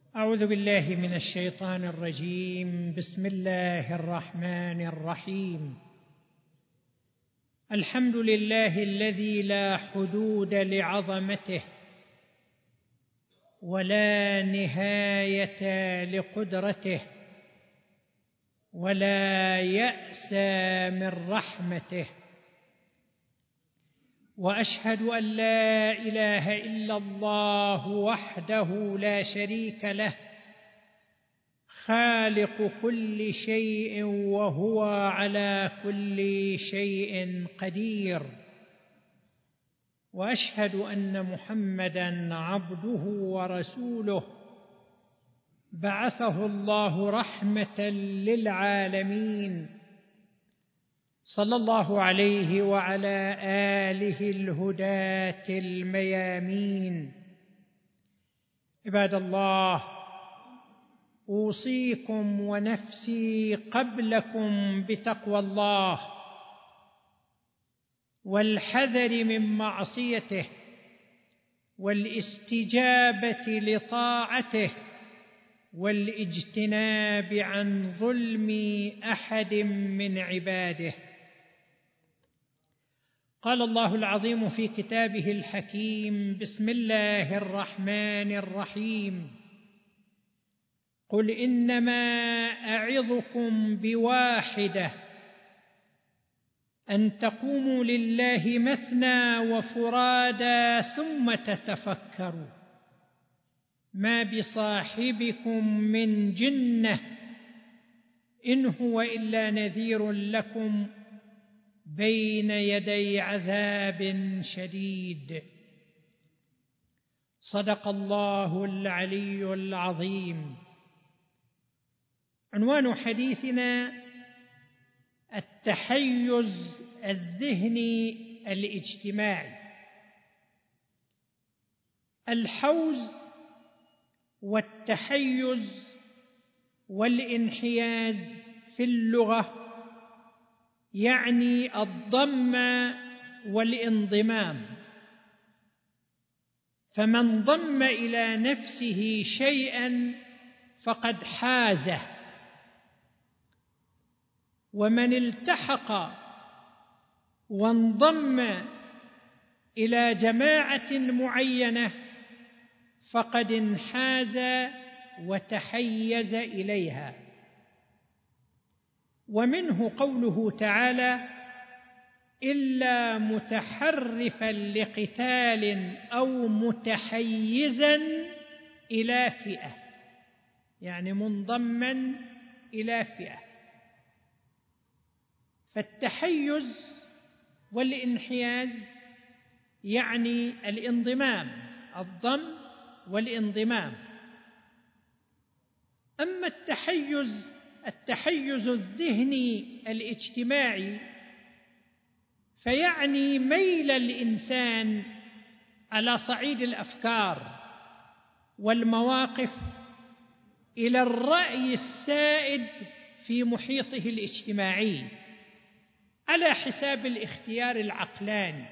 أعوذ بالله من الشيطان الرجيم. بسم الله الرحمن الرحيم. الحمد لله الذي لا حدود لعظمته ولا نهاية لقدرته ولا يأس من رحمته، وأشهد أن لا إله إلا الله وحده لا شريك له، خالق كل شيء وهو على كل شيء قدير، وأشهد أن محمدًا عبده ورسوله بعثه الله رحمة للعالمين، صلى الله عليه وعلى آله الهداة الميامين. عباد الله، أوصيكم ونفسي قبلكم بتقوى الله والحذر من معصيته والاستجابة لطاعته والاجتناب عن ظلم أحد من عباده. قال الله العظيم في كتابه الحكيم: بسم الله الرحمن الرحيم: قل إنما أعظكم بواحدة، أن تقوموا لله مثنى وفرادى ثم تتفكروا، ما بصاحبكم من جنة إن هو إلا نذير لكم بين يدي عذاب شديد. صدق الله العلي العظيم. عنوان حديثنا: التحيز الذهني الاجتماعي. الحوز والتحيز والانحياز في اللغة يعني الضم والانضمام، فمن ضم إلى نفسه شيئا فقد حازه، ومن التحق وانضم إلى جماعة معينة فقد انحاز وتحيز إليها. ومنه قوله تعالى: إلا متحرفا لقتال أو متحيزا إلى فئة، يعني منضما إلى فئة. فالتحيز والانحياز يعني الانضمام، الضم والانضمام. أما التحيز الذهني الاجتماعي فيعني ميل الإنسان على صعيد الأفكار والمواقف إلى الرأي السائد في محيطه الاجتماعي على حساب الاختيار العقلاني.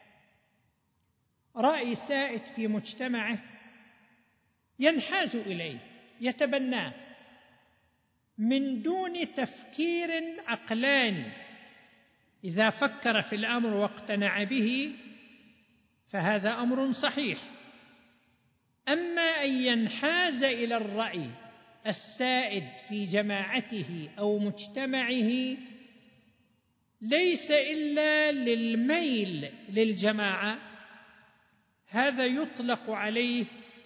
رأي سائد في مجتمعه ينحاز إليه، يتبناه من دون تفكير عقلاني. إذا فكر في الأمر واقتنع به فهذا أمر صحيح. أما أن ينحاز إلى الرأي السائد في جماعته أو مجتمعه ليس إلا للميل للجماعة، هذا يطلق عليه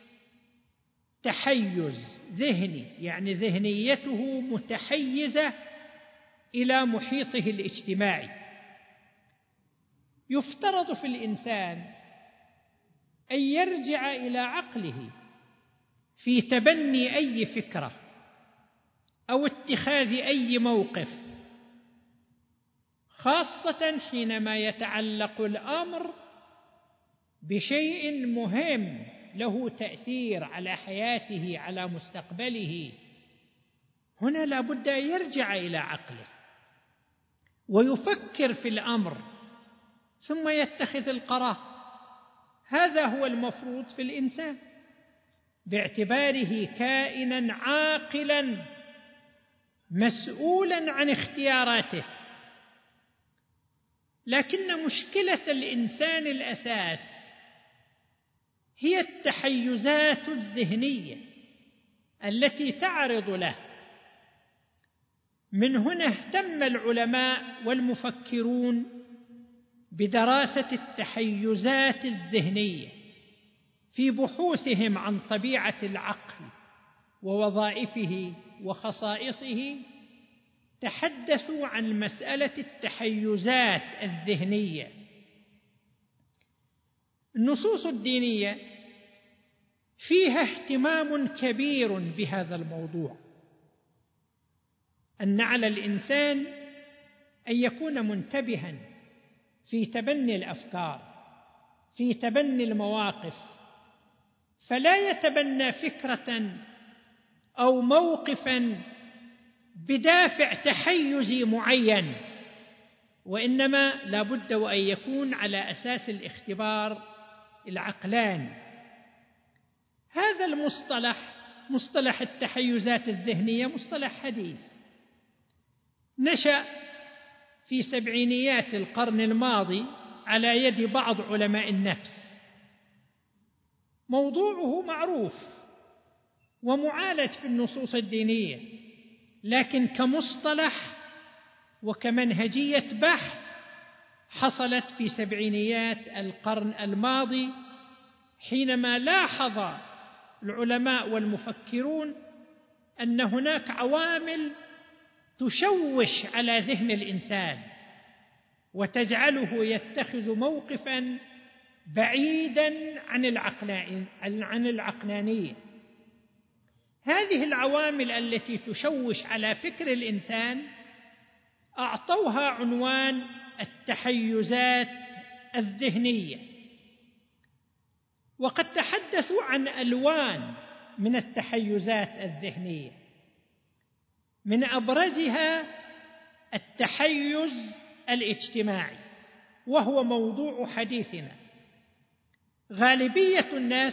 تحيز ذهني، يعني ذهنيته متحيزة إلى محيطه الاجتماعي. يفترض في الإنسان أن يرجع إلى عقله في تبني أي فكرة أو اتخاذ أي موقف، خاصة حينما يتعلق الأمر بشيء مهم له تأثير على حياته، على مستقبله. هنا لا بد أن يرجع إلى عقله ويفكر في الأمر ثم يتخذ القرار. هذا هو المفروض في الإنسان. باعتباره كائنا عاقلا مسؤولا عن اختياراته. لكن مشكلة الإنسان الأساس هي التحيزات الذهنية التي تعرض له. من هنا اهتم العلماء والمفكرون بدراسة التحيزات الذهنية في بحوثهم عن طبيعة العقل ووظائفه وخصائصه. تحدثوا عن مسألة التحيزات الذهنية. النصوص الدينية فيها اهتمام كبير بهذا الموضوع، أن على الإنسان أن يكون منتبها في تبني الأفكار، في تبني المواقف، فلا يتبنى فكرة أو موقفا بدافع تحيزي معين، وإنما لا بد وأن يكون على أساس الاختبار العقلاني. هذا المصطلح، مصطلح التحيزات الذهنية، مصطلح حديث نشأ في سبعينيات القرن الماضي على يد بعض علماء النفس. موضوعه معروف ومعالج في النصوص الدينية، لكن كمصطلح وكمنهجية بحث حصلت في سبعينيات القرن الماضي، حينما لاحظ العلماء والمفكرون أن هناك عوامل تشوش على ذهن الإنسان وتجعله يتخذ موقفا بعيدا عن العقلانية. هذه العوامل التي تشوش على فكر الإنسان أعطوها عنوان التحيزات الذهنية، وقد تحدثوا عن ألوان من التحيزات الذهنية. من أبرزها التحيز الاجتماعي، وهو موضوع حديثنا. غالبية الناس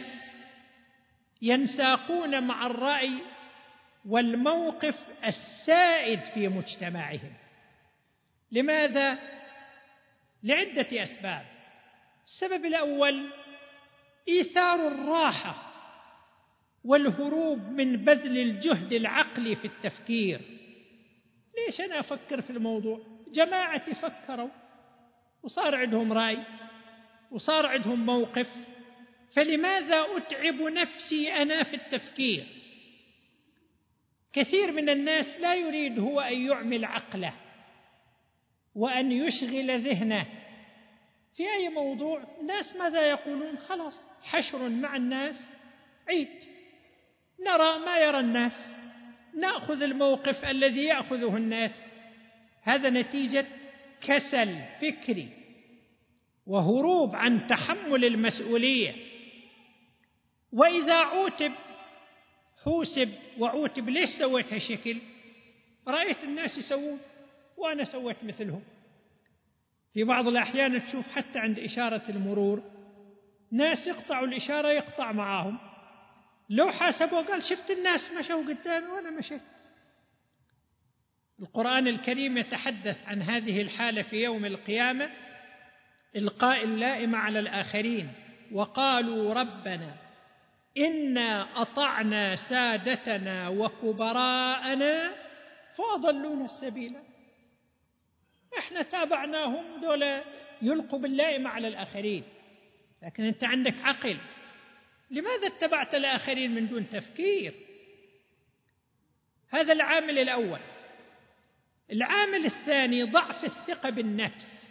ينساقون مع الرأي والموقف السائد في مجتمعهم. لماذا؟ لعدة أسباب. السبب الأول إيثار الراحة والهروب من بذل الجهد العقلي في التفكير. ليش أنا أفكر في الموضوع؟ جماعة فكروا وصار عندهم رأي وصار عندهم موقف، فلماذا أتعب نفسي أنا في التفكير؟ كثير من الناس لا يريد هو أن يعمل عقله وأن يشغل ذهنه في أي موضوع. الناس ماذا يقولون؟ خلاص، حشر مع الناس عيد، نرى ما يرى الناس، نأخذ الموقف الذي يأخذه الناس. هذا نتيجة كسل فكري وهروب عن تحمل المسؤولية. وإذا عوتب حوسب وعوتب، ليش سويت هالشكل؟ رأيت الناس يسوون وأنا سويت مثلهم. في بعض الأحيان تشوف حتى عند إشارة المرور ناس يقطعوا الإشارة يقطع معاهم، لو حاسبوا قال شفت الناس مشوا قدامي وأنا مشيت. القرآن الكريم يتحدث عن هذه الحالة في يوم القيامة: إلقاء اللائم على الآخرين، وقالوا ربنا إنا أطعنا سادتنا وكبراءنا فأضلونا السبيل. إحنا تابعناهم، دول يلقوا باللائم على الآخرين، لكن أنت عندك عقل، لماذا اتبعت الآخرين من دون تفكير؟ هذا العامل الأول. العامل الثاني ضعف الثقة بالنفس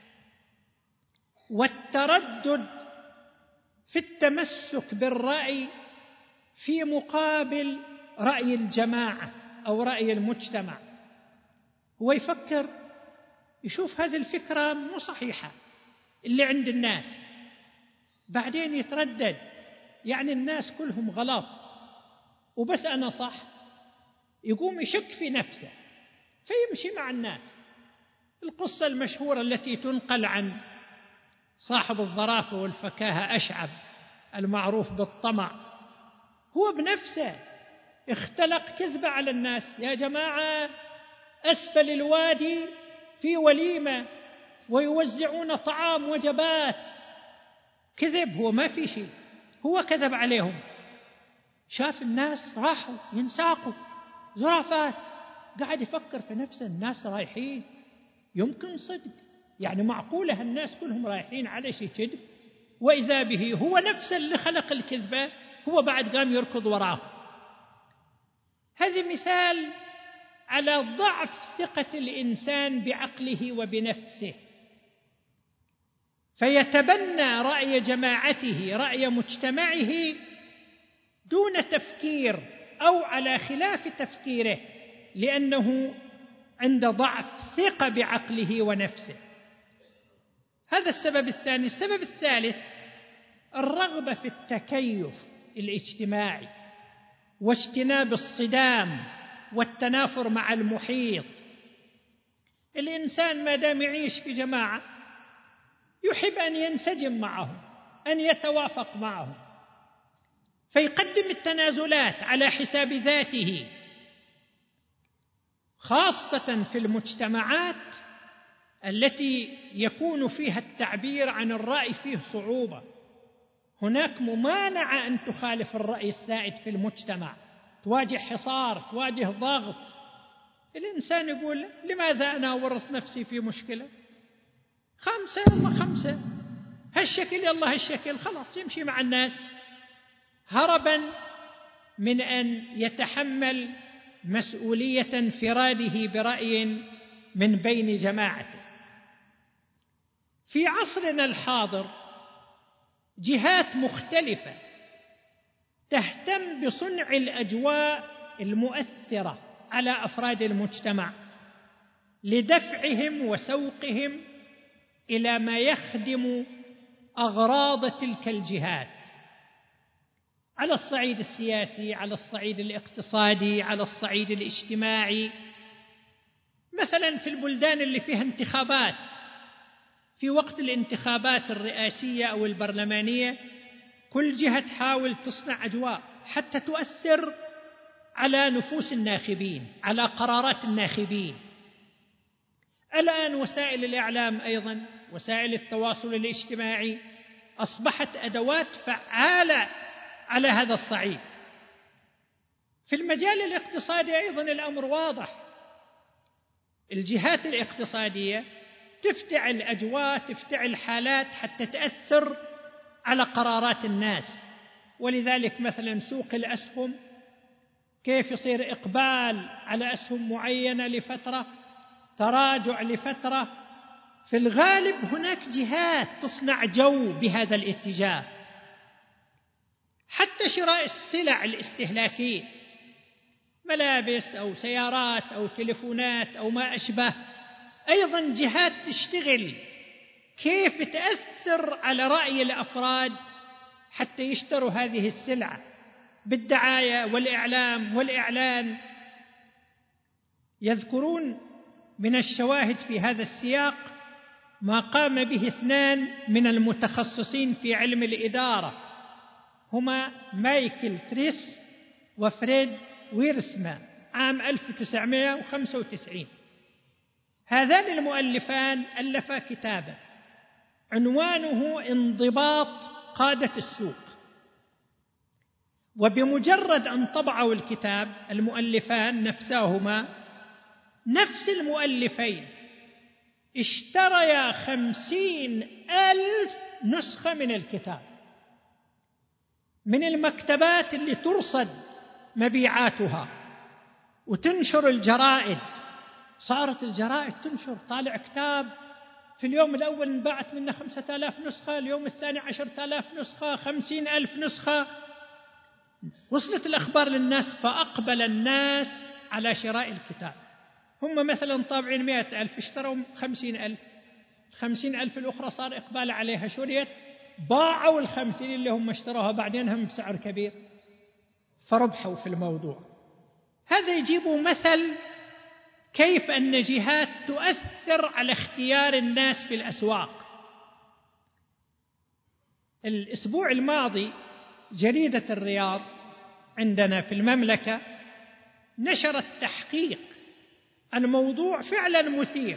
والتردد في التمسك بالرأي في مقابل رأي الجماعة أو رأي المجتمع. هو يفكر يشوف هذه الفكرة مو صحيحة اللي عند الناس، بعدين يتردد، يعني الناس كلهم غلط وبس أنا صح، يقوم يشك في نفسه فيمشي مع الناس. القصة المشهورة التي تنقل عن صاحب الظرافة والفكاهة أشعب المعروف بالطمع، هو بنفسه اختلق كذبة على الناس: يا جماعة أسفل الوادي في وليمة ويوزعون طعام وجبات. كذب، هو ما في شيء، هو كذب عليهم. شاف الناس راحوا ينساقوا زرافات، قاعد يفكر في نفسه: الناس رايحين، يمكن صدق، يعني معقولة الناس كلهم رايحين على شيء كذب؟ وإذا به هو نفسه اللي خلق الكذبة، هو بعد قام يركض وراه. هذا مثال على ضعف ثقة الإنسان بعقله وبنفسه، فيتبنى رأي جماعته، رأي مجتمعه، دون تفكير أو على خلاف تفكيره، لأنه عند ضعف ثقة بعقله ونفسه. هذا السبب الثاني. السبب الثالث: الرغبة في التكيف الاجتماعي واجتناب الصدام والتنافر مع المحيط. الإنسان ما دام يعيش في جماعة يحب أن ينسجم معهم، أن يتوافق معهم، فيقدم التنازلات على حساب ذاته، خاصة في المجتمعات التي يكون فيها التعبير عن الرأي فيه صعوبة. هناك ممانعة أن تخالف الرأي السائد في المجتمع، تواجه حصار، تواجه ضغط. الإنسان يقول: لماذا أنا أورط نفسي في مشكلة؟ 5 يلا 5، هالشكل يلا هالشكل، خلاص يمشي مع الناس، هربا من أن يتحمل مسؤولية انفراده برأي من بين جماعته. في عصرنا الحاضر جهات مختلفة تهتم بصنع الأجواء المؤثرة على أفراد المجتمع لدفعهم وسوقهم إلى ما يخدم أغراض تلك الجهات، على الصعيد السياسي، على الصعيد الاقتصادي، على الصعيد الاجتماعي. مثلا في البلدان اللي فيها انتخابات، في وقت الانتخابات الرئاسية أو البرلمانية، كل جهة تحاول تصنع أجواء حتى تؤثر على نفوس الناخبين، على قرارات الناخبين. الآن وسائل الإعلام أيضا، وسائل التواصل الاجتماعي، أصبحت أدوات فعالة على هذا الصعيد. في المجال الاقتصادي أيضا الأمر واضح، الجهات الاقتصادية تفتعل أجواء، تفتعل حالات حتى تأثر على قرارات الناس. ولذلك مثلا سوق الأسهم، كيف يصير إقبال على أسهم معينة لفترة، تراجع لفترة. في الغالب هناك جهات تصنع جو بهذا الاتجاه. حتى شراء السلع الاستهلاكية، ملابس أو سيارات أو تلفونات أو ما أشبه، أيضا جهات تشتغل كيف تأثر على رأي الأفراد حتى يشتروا هذه السلعة بالدعاية والإعلام والإعلان. يذكرون من الشواهد في هذا السياق ما قام به 2 من المتخصصين في علم الإدارة، هما مايكل تريس وفريد ويرسما، عام 1995. هذان المؤلفان ألفا كتابا عنوانه انضباط قادة السوق. وبمجرد أن طبعوا الكتاب المؤلفان نفساهما، نفس المؤلفين اشتريا 50,000 نسخة من الكتاب من المكتبات اللي ترصد مبيعاتها وتنشر الجرائد. صارت الجرائد تنشر، طالع كتاب في اليوم الأول انباعت منه 5,000 نسخة، اليوم الثاني 10,000 نسخة، 50,000 نسخة. وصلت الأخبار للناس، فأقبل الناس على شراء الكتاب. هم مثلا طابعين 100,000، اشتروا 50,000، 50,000 الأخرى صار إقبال عليها، شريت، باعوا 50 اللي هم اشتروها بعدين هم بسعر كبير، فربحوا في الموضوع. هذا يجيب مثل كيف أن جهات تؤثر على اختيار الناس في الأسواق. الأسبوع الماضي جريدة الرياض عندنا في المملكة نشرت تحقيق عن موضوع فعلا مثير،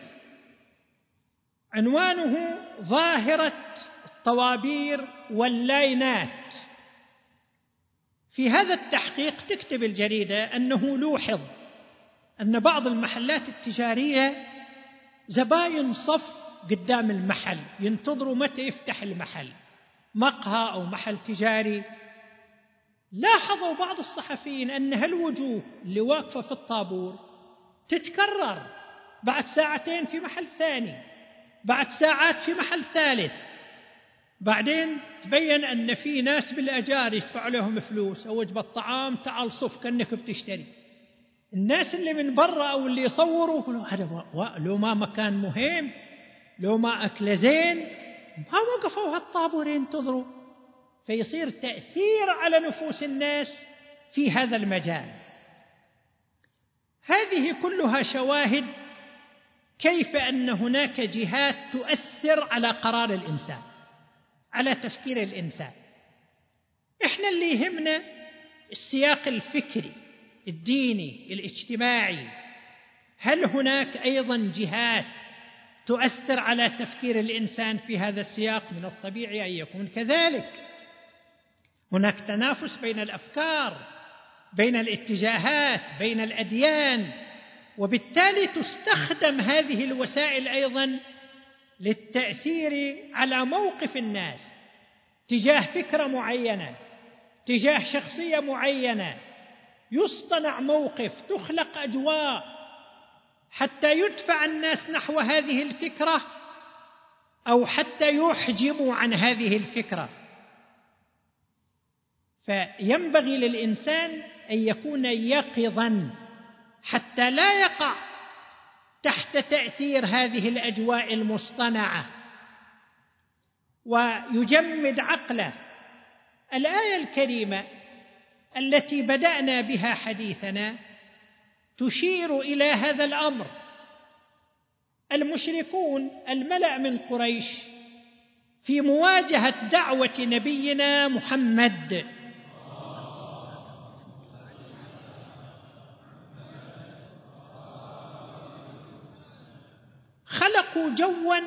عنوانه ظاهرة الطوابير واللاينات. في هذا التحقيق تكتب الجريدة أنه لوحظ أن بعض المحلات التجارية زباين صف قدام المحل ينتظروا متى يفتح المحل، مقهى أو محل تجاري. لاحظوا بعض الصحفيين أن هالوجوه اللي واقفة في الطابور تتكرر بعد ساعتين في محل ثاني، بعد ساعات في محل ثالث. بعدين تبين أن في ناس بالأجار يدفع لهم فلوس أو وجبة طعام، تعال صف كأنك بتشتري. الناس اللي من برا أو اللي يصوروا يقولوا هذا لو ما مكان مهم، لو ما أكل زين ما وقفوا هالطابور ينتظروا. فيصير تأثير على نفوس الناس في هذا المجال. هذه كلها شواهد كيف أن هناك جهات تؤثر على قرار الإنسان، على تفكير الإنسان. إحنا اللي يهمنا السياق الفكري الديني الاجتماعي. هل هناك أيضا جهات تؤثر على تفكير الإنسان في هذا السياق؟ من الطبيعي أن يكون كذلك. هناك تنافس بين الأفكار، بين الاتجاهات، بين الأديان، وبالتالي تستخدم هذه الوسائل أيضا للتأثير على موقف الناس تجاه فكرة معينة، تجاه شخصية معينة. يصطنع موقف، تخلق أجواء حتى يدفع الناس نحو هذه الفكرة أو حتى يحجبوا عن هذه الفكرة. فينبغي للإنسان أن يكون يقظا حتى لا يقع تحت تأثير هذه الأجواء المصطنعة، ويجمد عقله. الآية الكريمة التي بدأنا بها حديثنا تشير إلى هذا الأمر. المشركون الملأ من قريش في مواجهة دعوة نبينا محمد خلقوا جوا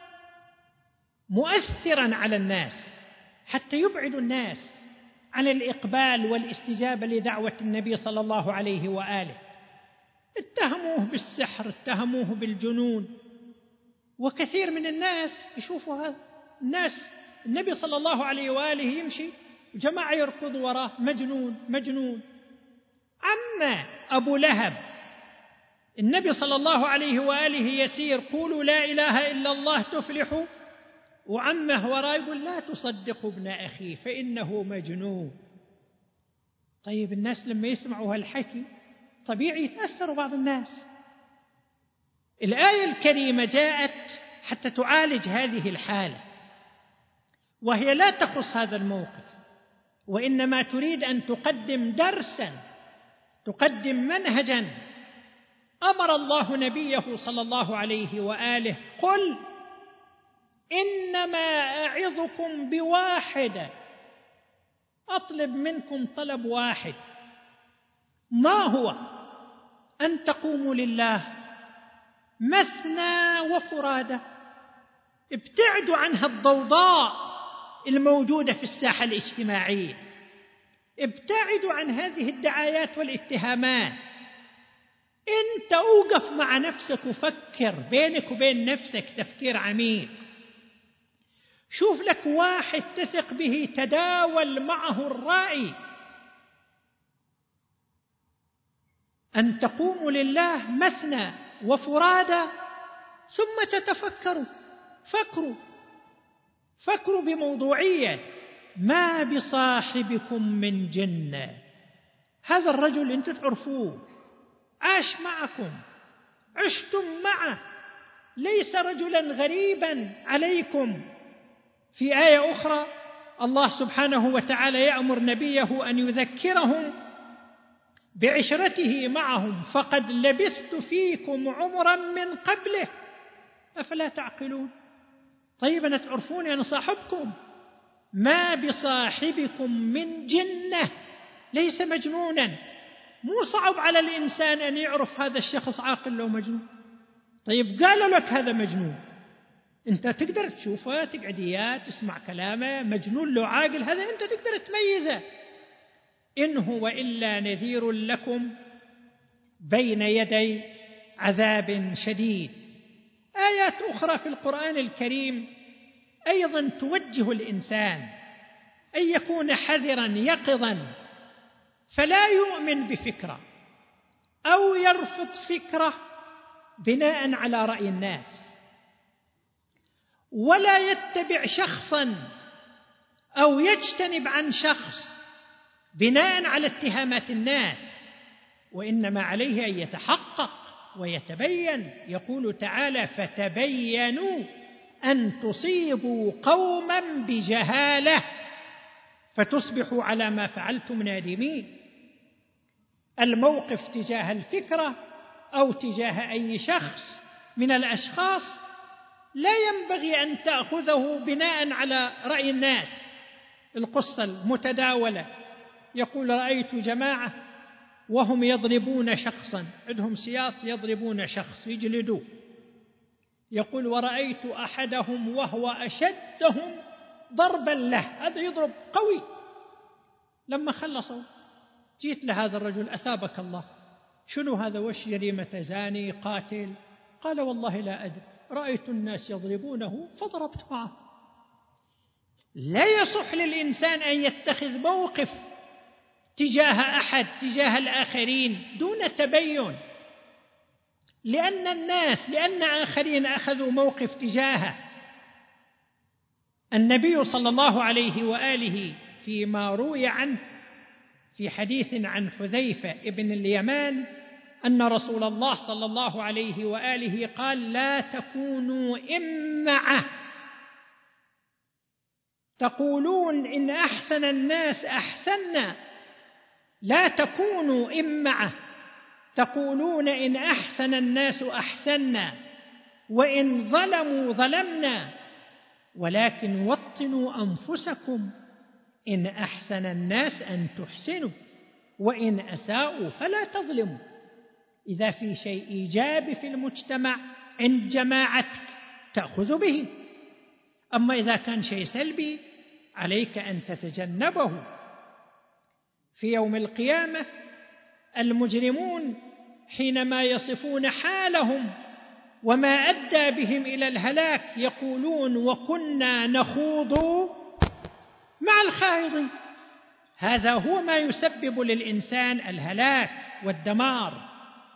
مؤثرا على الناس حتى يبعدوا الناس عن الإقبال والاستجابة لدعوة النبي صلى الله عليه وآله. اتهموه بالسحر، اتهموه بالجنون. وكثير من الناس يشوفوا هذا الناس، النبي صلى الله عليه وآله يمشي جماعة يركضوا وراه، مجنون مجنون. أما أبو لهب النبي صلى الله عليه وآله يسير قولوا لا إله إلا الله تفلحوا، وعمه وراه يقول لا تصدقوا ابن أخي فإنه مجنون. طيب الناس لما يسمعوا هالحكي طبيعي يتأثروا بعض الناس. الآية الكريمة جاءت حتى تعالج هذه الحالة، وهي لا تخص هذا الموقف، وإنما تريد أن تقدم درسا، تقدم منهجا. أمر الله نبيه صلى الله عليه وآله قل إنما أعظكم بواحدة، أطلب منكم طلب واحد. ما هو؟ أن تقوموا لله مثنى وفرادى. ابتعدوا عن الضوضاء الموجودة في الساحة الاجتماعية، ابتعدوا عن هذه الدعايات والاتهامات. انت اوقف مع نفسك وفكر بينك وبين نفسك تفكير عميق. شوف لك واحد تثق به، تداول معه الرأي. أن تقوموا لله مثنى وفرادى ثم تتفكروا. فكروا بموضوعية. ما بصاحبكم من جنة. هذا الرجل أنتم تعرفوه، عاش معكم، عشتم معه، ليس رجلا غريبا عليكم. في آية أخرى الله سبحانه وتعالى يأمر نبيه أن يذكرهم بعشرته معهم، فقد لبثت فيكم عمرا من قبله أفلا تعقلون. طيب أنا تعرفون أنا صاحبكم، ما بصاحبكم من جنة، ليس مجنونا. مو صعب على الإنسان أن يعرف هذا الشخص عاقل لو مجنون. طيب قال لك هذا مجنون، أنت تقدر تشوفه، تقعد إياه تسمع كلامه، مجنون لو عاقل هذا أنت تقدر تميزه. إن هو إلا نذير لكم بين يدي عذاب شديد. آيات أخرى في القرآن الكريم أيضا توجه الإنسان أن يكون حذرا يقظا، فلا يؤمن بفكرة أو يرفض فكرة بناء على رأي الناس، ولا يتبع شخصا أو يجتنب عن شخص بناء على اتهامات الناس، وإنما عليه أن يتحقق ويتبين. يقول تعالى: فتبينوا أن تصيبوا قوما بجهالة فتصبحوا على ما فعلتم نادمين. الموقف تجاه الفكرة أو تجاه أي شخص من الأشخاص لا ينبغي أن تأخذه بناء على رأي الناس. القصة المتداولة يقول: رأيت جماعة وهم يضربون شخصا، عندهم سياط يضربون شخص يجلدوه. يقول: ورأيت أحدهم وهو أشدهم ضربا له، هذا يضرب قوي. لما خلصوا جيت لهذا الرجل: أثابك الله، شنو هذا؟ وش جريمة؟ زاني؟ قاتل؟ قال: والله لا أدري، رأيت الناس يضربونه فضربت معه. لا يصح للإنسان أن يتخذ موقف تجاه أحد تجاه الآخرين دون تبين، لأن آخرين أخذوا موقف تجاهه. النبي صلى الله عليه وآله فيما روي عنه في حديث عن حذيفة ابن اليمان أن رسول الله صلى الله عليه وآله قال: لا تكونوا إمعة تقولون إن أحسن الناس أحسنا، لا تكونوا إمعة تقولون إن أحسن الناس أحسنا وإن ظلموا ظلمنا، ولكن وطنوا أنفسكم، إن أحسن الناس أن تحسنوا وإن أساءوا فلا تظلموا. إذا في شيء إيجابي في المجتمع عند جماعتك تأخذ به، أما إذا كان شيء سلبي عليك أن تتجنبه. في يوم القيامة المجرمون حينما يصفون حالهم وما أدى بهم إلى الهلاك يقولون: وكنا نخوض مع الخائضين. هذا هو ما يسبب للإنسان الهلاك والدمار.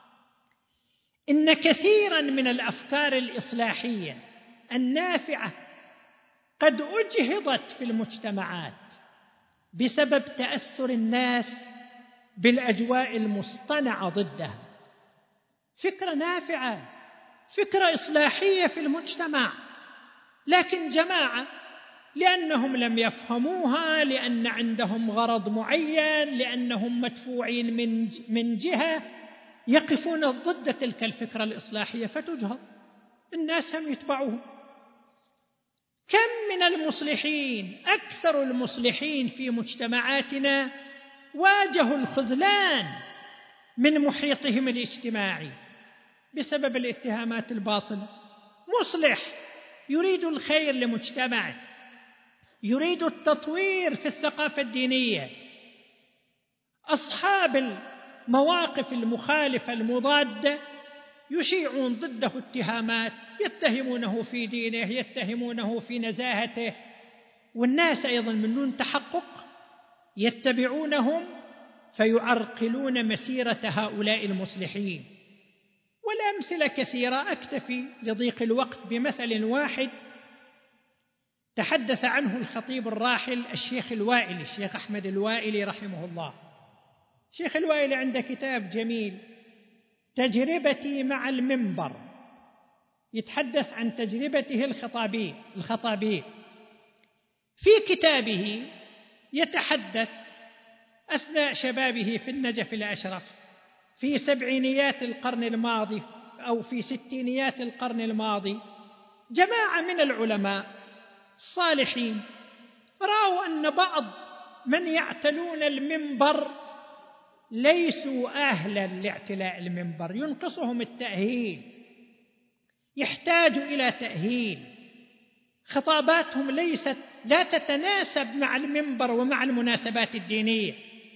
إن كثيرا من الأفكار الإصلاحية النافعة قد أجهضت في المجتمعات بسبب تأثر الناس بالأجواء المصطنعة ضدها. فكرة نافعة، فكرة إصلاحية في المجتمع، لكن جماعة لأنهم لم يفهموها، لأن عندهم غرض معين، لأنهم مدفوعين من جهة، يقفون ضد تلك الفكرة الإصلاحية فتجهض، الناس هم يتبعوهم. كم من المصلحين، أكثر المصلحين في مجتمعاتنا واجهوا الخذلان من محيطهم الاجتماعي بسبب الاتهامات الباطلة. مصلح يريد الخير لمجتمعه، يريد التطوير في الثقافة الدينية. أصحاب المواقف المخالفة المضادة يشيعون ضده اتهامات، يتهمونه في دينه، يتهمونه في نزاهته، والناس أيضا من دون تحقق يتبعونهم فيعرقلون مسيرة هؤلاء المصلحين. والأمثلة كثيرة، أكتفي لضيق الوقت بمثل واحد تحدث عنه الخطيب الراحل الشيخ الوائلي، الشيخ أحمد الوائلي رحمه الله. الشيخ الوائلي عنده كتاب جميل تجربتي مع المنبر، يتحدث عن تجربته الخطابية. في كتابه يتحدث أثناء شبابه في النجف الأشرف في سبعينيات القرن الماضي أو في ستينيات القرن الماضي، جماعة من العلماء الصالحين رأوا أن بعض من يعتلون المنبر ليسوا أهلا لاعتلاء المنبر، ينقصهم التأهيل، يحتاجوا إلى تأهيل، خطاباتهم لا تتناسب مع المنبر ومع المناسبات الدينية.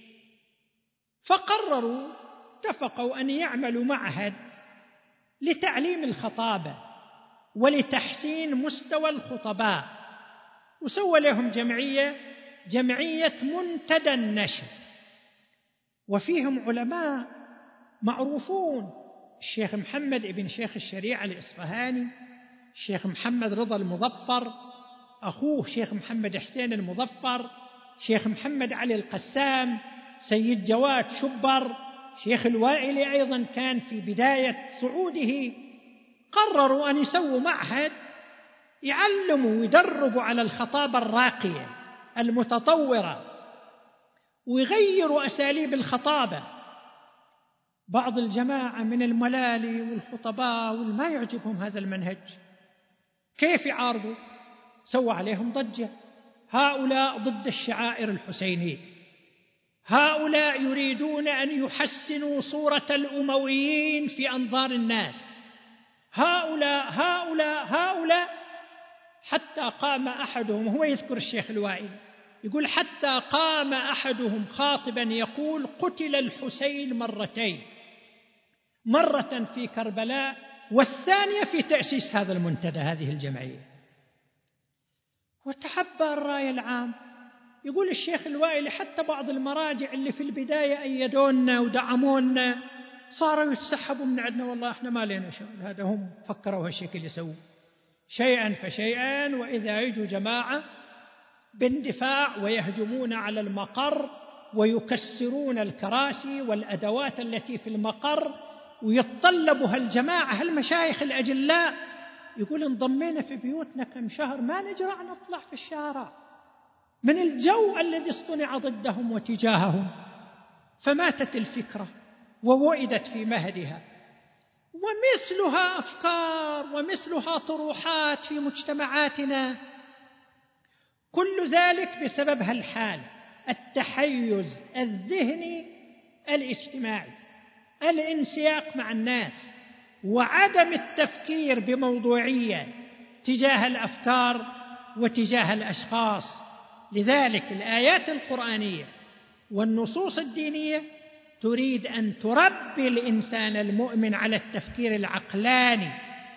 فقرروا، اتفقوا أن يعملوا معهد لتعليم الخطابة ولتحسين مستوى الخطباء، وسوى لهم جمعية منتدى النشر، وفيهم علماء معروفون: الشيخ محمد ابن شيخ الشريعة الإصفهاني، الشيخ محمد رضا المظفر، أخوه شيخ محمد حسين المظفر، شيخ محمد علي القسام، سيد جواد شبر، شيخ الوائلي أيضا كان في بداية صعوده. قرروا أن يسووا معهد يعلموا ويدربوا على الخطابة الراقية المتطورة، ويغيروا أساليب الخطابة. بعض الجماعة من الملالي والخطباء والما يعجبهم هذا المنهج، كيف يعارضوا؟ سوى عليهم ضجة: هؤلاء ضد الشعائر الحسينية، هؤلاء يريدون أن يحسنوا صورة الأمويين في أنظار الناس، هؤلاء. حتى قام أحدهم، هو يذكر الشيخ الوائلي، يقول: حتى قام أحدهم خاطبا يقول: قتل الحسين مرتين، مرة في كربلاء والثانية في تأسيس هذا المنتدى، هذه الجمعية. وتحبى الرأي العام. يقول الشيخ الوائلي: حتى بعض المراجع اللي في البداية أيدونا ودعمونا صاروا يتسحبوا من عندنا، والله احنا ما لنا شغل، هذا هم فكروا هالشكل يسووا شيئا فشيئا، وإذا يجوا جماعة باندفاع ويهجمون على المقر ويكسرون الكراسي والأدوات التي في المقر، ويتطلبها الجماعة هالمشايخ الأجلاء. يقول: انضمينا في بيوتنا كم شهر ما نجرع نطلع في الشارع من الجو الذي اصطنع ضدهم وتجاههم. فماتت الفكرة ووئدت في مهدها، ومثلها أفكار ومثلها طروحات في مجتمعاتنا، كل ذلك بسبب هالحال: التحيز الذهني الاجتماعي، الانسياق مع الناس، وعدم التفكير بموضوعية تجاه الأفكار وتجاه الأشخاص. لذلك الآيات القرآنية والنصوص الدينية تريد أن تربي الإنسان المؤمن على التفكير العقلاني،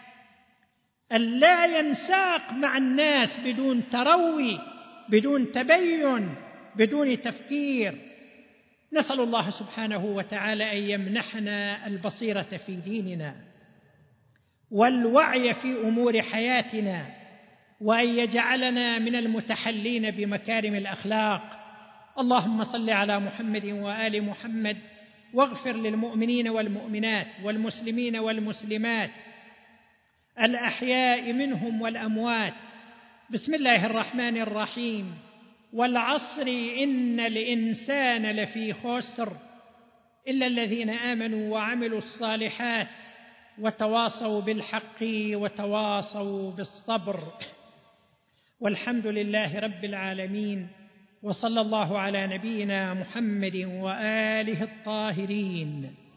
ألا ينساق مع الناس بدون تروي، بدون تبين، بدون تفكير. نسأل الله سبحانه وتعالى أن يمنحنا البصيرة في ديننا والوعي في أمور حياتنا، وأن يجعلنا من المتحلين بمكارم الأخلاق. اللهم صل على محمد وآل محمد، واغفر للمؤمنين والمؤمنات والمسلمين والمسلمات الأحياء منهم والأموات. بسم الله الرحمن الرحيم. والعصر إن الإنسان لفي خسر إلا الذين آمنوا وعملوا الصالحات وتواصوا بالحق وتواصوا بالصبر. والحمد لله رب العالمين، وصلى الله على نبينا محمد وآله الطاهرين.